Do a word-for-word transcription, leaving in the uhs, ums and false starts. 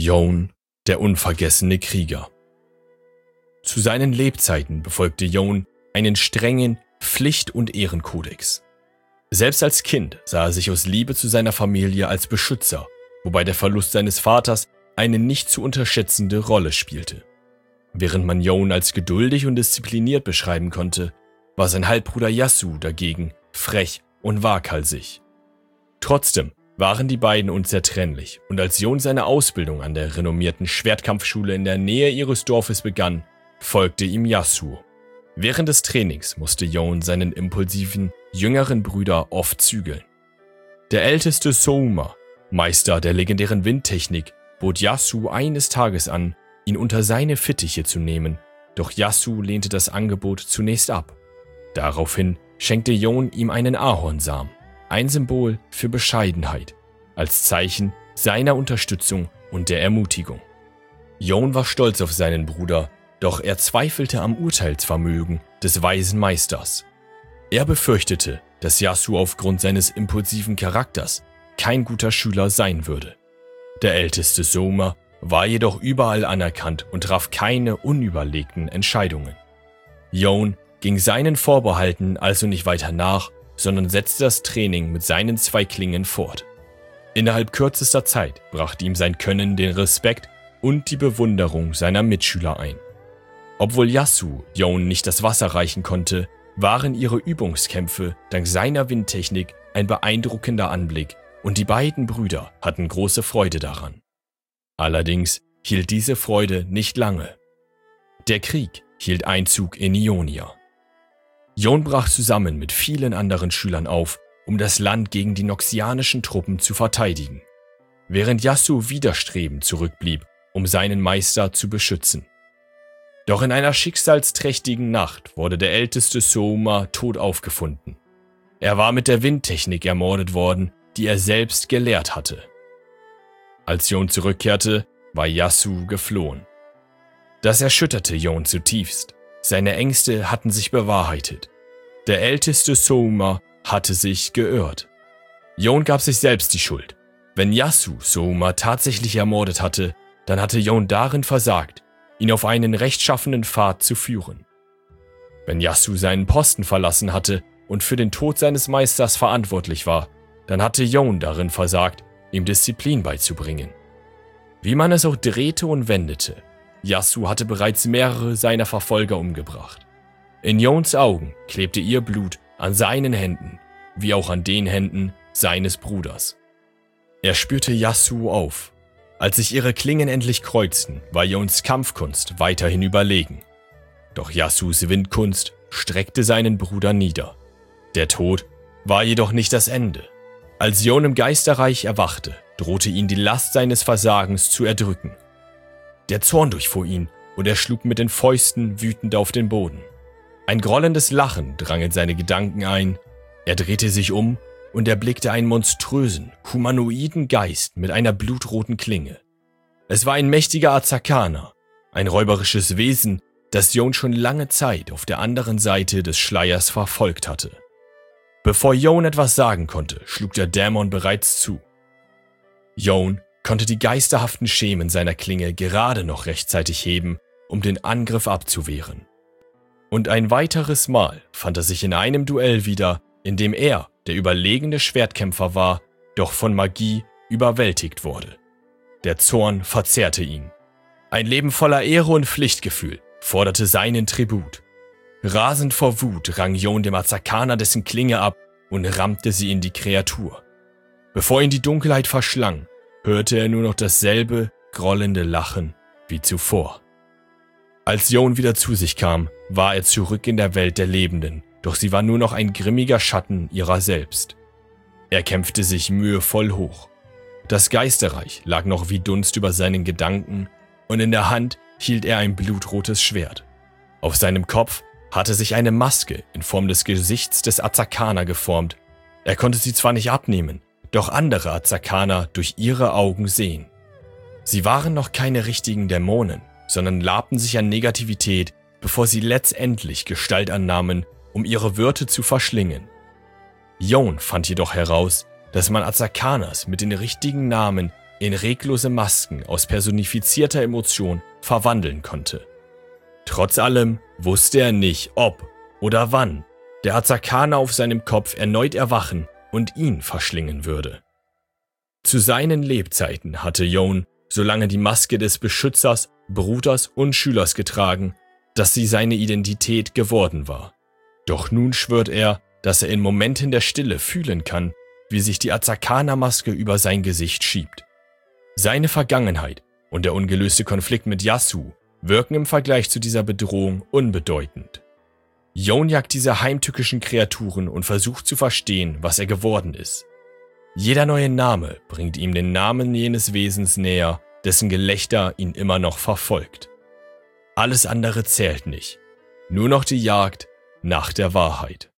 Yon, der unvergessene Krieger. Zu seinen Lebzeiten befolgte Yon einen strengen Pflicht- und Ehrenkodex. Selbst als Kind sah er sich aus Liebe zu seiner Familie als Beschützer, wobei der Verlust seines Vaters eine nicht zu unterschätzende Rolle spielte. Während man Yon als geduldig und diszipliniert beschreiben konnte, war sein Halbbruder Yasu dagegen frech und waghalsig. Trotzdem waren die beiden unzertrennlich, und als Yon seine Ausbildung an der renommierten Schwertkampfschule in der Nähe ihres Dorfes begann, folgte ihm Yasu. Während des Trainings musste Yon seinen impulsiven, jüngeren Bruder oft zügeln. Der älteste Souma, Meister der legendären Windtechnik, bot Yasu eines Tages an, ihn unter seine Fittiche zu nehmen, doch Yasu lehnte das Angebot zunächst ab. Daraufhin schenkte Yon ihm einen Ahornsamen, ein Symbol für Bescheidenheit, als Zeichen seiner Unterstützung und der Ermutigung. Yon war stolz auf seinen Bruder, doch er zweifelte am Urteilsvermögen des weisen Meisters. Er befürchtete, dass Yasu aufgrund seines impulsiven Charakters kein guter Schüler sein würde. Der älteste Souma war jedoch überall anerkannt und traf keine unüberlegten Entscheidungen. Yon ging seinen Vorbehalten also nicht weiter nach, sondern setzte das Training mit seinen zwei Klingen fort. Innerhalb kürzester Zeit brachte ihm sein Können den Respekt und die Bewunderung seiner Mitschüler ein. Obwohl Yasu Yon nicht das Wasser reichen konnte, waren ihre Übungskämpfe dank seiner Windtechnik ein beeindruckender Anblick und die beiden Brüder hatten große Freude daran. Allerdings hielt diese Freude nicht lange. Der Krieg hielt Einzug in Ionia. Yon brach zusammen mit vielen anderen Schülern auf, um das Land gegen die noxianischen Truppen zu verteidigen, während Yasu widerstrebend zurückblieb, um seinen Meister zu beschützen. Doch in einer schicksalsträchtigen Nacht wurde der älteste Souma tot aufgefunden. Er war mit der Windtechnik ermordet worden, die er selbst gelehrt hatte. Als Yon zurückkehrte, war Yasu geflohen. Das erschütterte Yon zutiefst. Seine Ängste hatten sich bewahrheitet. Der älteste Souma hatte sich geirrt. Yon gab sich selbst die Schuld. Wenn Yasu Souma tatsächlich ermordet hatte, dann hatte Yon darin versagt, ihn auf einen rechtschaffenen Pfad zu führen. Wenn Yasu seinen Posten verlassen hatte und für den Tod seines Meisters verantwortlich war, dann hatte Yon darin versagt, ihm Disziplin beizubringen. Wie man es auch drehte und wendete, Yasu hatte bereits mehrere seiner Verfolger umgebracht. In Yons Augen klebte ihr Blut an seinen Händen, wie auch an den Händen seines Bruders. Er spürte Yasu auf. Als sich ihre Klingen endlich kreuzten, war Yons Kampfkunst weiterhin überlegen. Doch Yasus Windkunst streckte seinen Bruder nieder. Der Tod war jedoch nicht das Ende. Als Yon im Geisterreich erwachte, drohte ihn die Last seines Versagens zu erdrücken. Der Zorn durchfuhr ihn und er schlug mit den Fäusten wütend auf den Boden. Ein grollendes Lachen drang in seine Gedanken ein. Er drehte sich um und erblickte einen monströsen, humanoiden Geist mit einer blutroten Klinge. Es war ein mächtiger Azakana, ein räuberisches Wesen, das Yon schon lange Zeit auf der anderen Seite des Schleiers verfolgt hatte. Bevor Yon etwas sagen konnte, schlug der Dämon bereits zu. Yon konnte die geisterhaften Schemen seiner Klinge gerade noch rechtzeitig heben, um den Angriff abzuwehren. Und ein weiteres Mal fand er sich in einem Duell wieder, in dem er, der überlegene Schwertkämpfer war, doch von Magie überwältigt wurde. Der Zorn verzehrte ihn. Ein Leben voller Ehre und Pflichtgefühl forderte seinen Tribut. Rasend vor Wut rang Yon dem Azakana dessen Klinge ab und rammte sie in die Kreatur. Bevor ihn die Dunkelheit verschlang, hörte er nur noch dasselbe grollende Lachen wie zuvor. Als Yon wieder zu sich kam, war er zurück in der Welt der Lebenden, doch sie war nur noch ein grimmiger Schatten ihrer selbst. Er kämpfte sich mühevoll hoch. Das Geisterreich lag noch wie Dunst über seinen Gedanken und in der Hand hielt er ein blutrotes Schwert. Auf seinem Kopf hatte sich eine Maske in Form des Gesichts des Azakana geformt. Er konnte sie zwar nicht abnehmen, doch andere Azakana durch ihre Augen sehen. Sie waren noch keine richtigen Dämonen, sondern labten sich an Negativität, bevor sie letztendlich Gestalt annahmen, um ihre Wirte zu verschlingen. Yon fand jedoch heraus, dass man Azakanas mit den richtigen Namen in reglose Masken aus personifizierter Emotion verwandeln konnte. Trotz allem wusste er nicht, ob oder wann der Azarkaner auf seinem Kopf erneut erwachen und ihn verschlingen würde. Zu seinen Lebzeiten hatte Yohn solange die Maske des Beschützers, Bruders und Schülers getragen, dass sie seine Identität geworden war. Doch nun schwört er, dass er in Momenten der Stille fühlen kann, wie sich die Azarkaner-Maske über sein Gesicht schiebt. Seine Vergangenheit und der ungelöste Konflikt mit Yasu wirken im Vergleich zu dieser Bedrohung unbedeutend. Yohn jagt diese heimtückischen Kreaturen und versucht zu verstehen, was er geworden ist. Jeder neue Name bringt ihm den Namen jenes Wesens näher, dessen Gelächter ihn immer noch verfolgt. Alles andere zählt nicht, nur noch die Jagd nach der Wahrheit.